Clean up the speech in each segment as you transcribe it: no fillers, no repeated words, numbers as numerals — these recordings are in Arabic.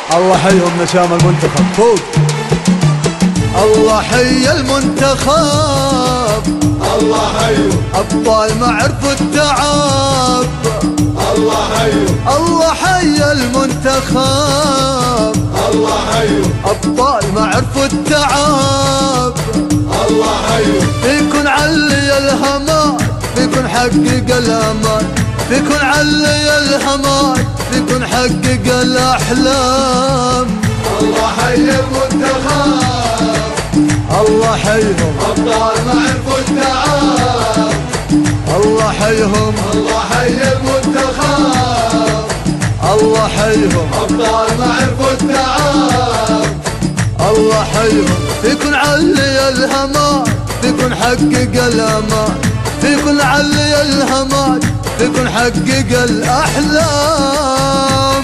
الله حيهم نشام المنتخب فوق. الله حي المنتخب، الله حيهم أبطال ما عرفوا التعب. الله حيهم الله حي المنتخب، الله حيهم أبطال ما عرفوا التعب. الله حيهم فيكن علي الهمات، فيكن حقق الأمال، فيكن علي الهمات، فيكن حقق الأحلام. الله حي المنتخب، الله حيهم أبطال ما عرفوا التعب. الله حيهم الله حي المنتخب، الله حيهم أبطال ما عرفوا التعب. الله حيهم فيكن علي الهمات، فيكن حقق الأمان، فيكن علي الهمات، فيكن حقق الأحلام.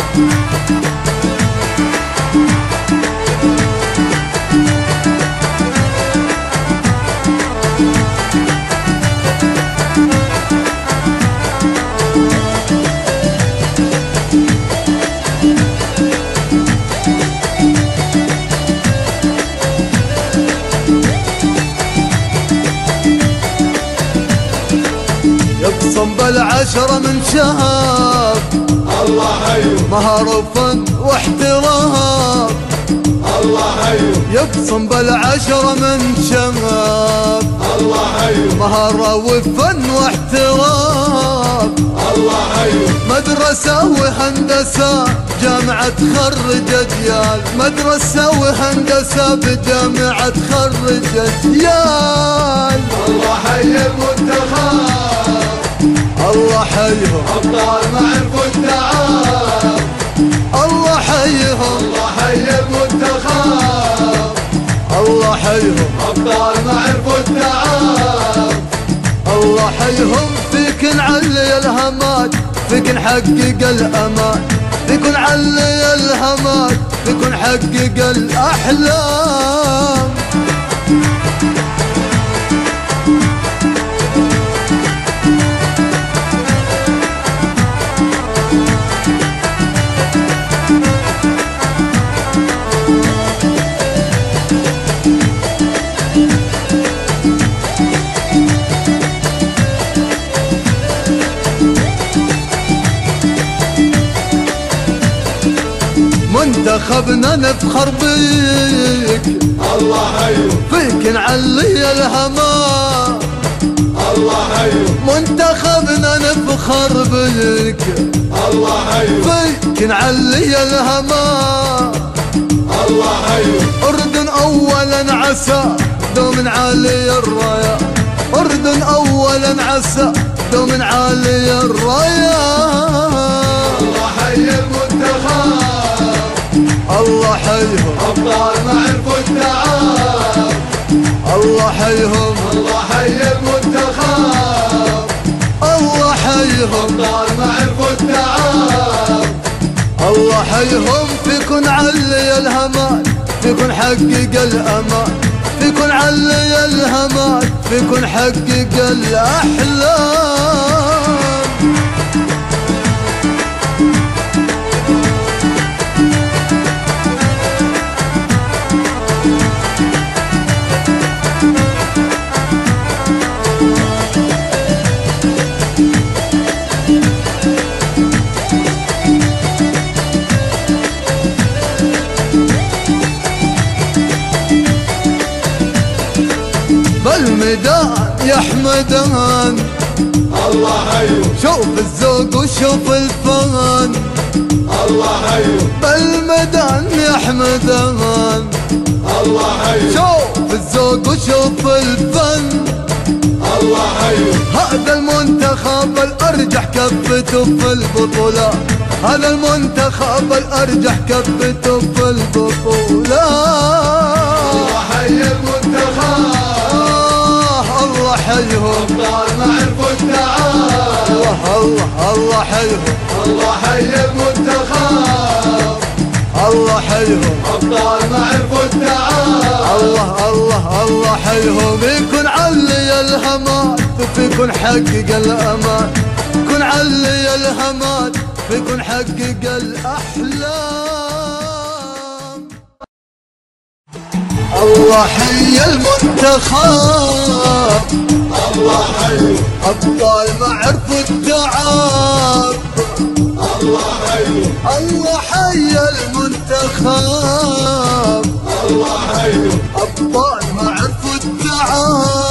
يقسم بالعشرة من شهاب، الله حيهم مهر وفن واحترام. الله حيهم يقسم بالعشرة من شهاب، الله حيهم مهر وفن واحترام. الله حيهم مدرسة وهندسة جامعة تخرج أجيال، مدرسة وهندسة بجامعة تخرج أجيال. الله حي المنتخب، الله حيهم أبطال ما عرفوا التعب. الله حيهم الله حي المنتخب، الله حيهم أبطال ما عرفوا التعب. الله حيهم فيكن علي الهمات، فيكن حقق الأمان، فيكن علي الهمات، فيكن حقق الأحلام. منتخبنا نفخر بيك، الله حيهم فيك نعلي الهما. الله حيهم منتخبنا نفخر بيك، الله حيهم فيك نعلي الهما. الله حيهم أردن أولا عسى دوم عالي الراية، أردن أولا عسى دوم عالي الراية. الله حي المنتخب، الله حيهم أبطال ما عرفوا التعب. الله حيهم الله حي المنتخب، الله حيهم أبطال ما عرفوا التعب. الله حيهم فيكن علي الهمات، فيكن حقق الأمان، فيكن علي الهمات، فيكن حقق الأحلام. بالميدان يا حمدان، الله حيهم شوف الذوق وشوف الفن. الله حيهم بالميدان يا حمدان، الله حيهم شوف الذوق وشوف الفن. الله حيهم هذا المنتخب الأرجح كفته في البطولات، هذا المنتخب الأرجح كفته في البطولات. الله حي المنتخب، الله حيهم أبطال ما عرفوا التعب. الله الله حيهم الله حي المنتخب، الله حيهم أبطال ما عرفوا التعب. الله الله الله حيهم يكون علي الهمات، فيكن حقق الأمان، يكون علي الهمات، فيكن حقق الأحلام. الله حي المنتخب الله حي أبطال ما عرفوا التعب الله حي الله حي المنتخب الله حي أبطال ما عرفوا التعب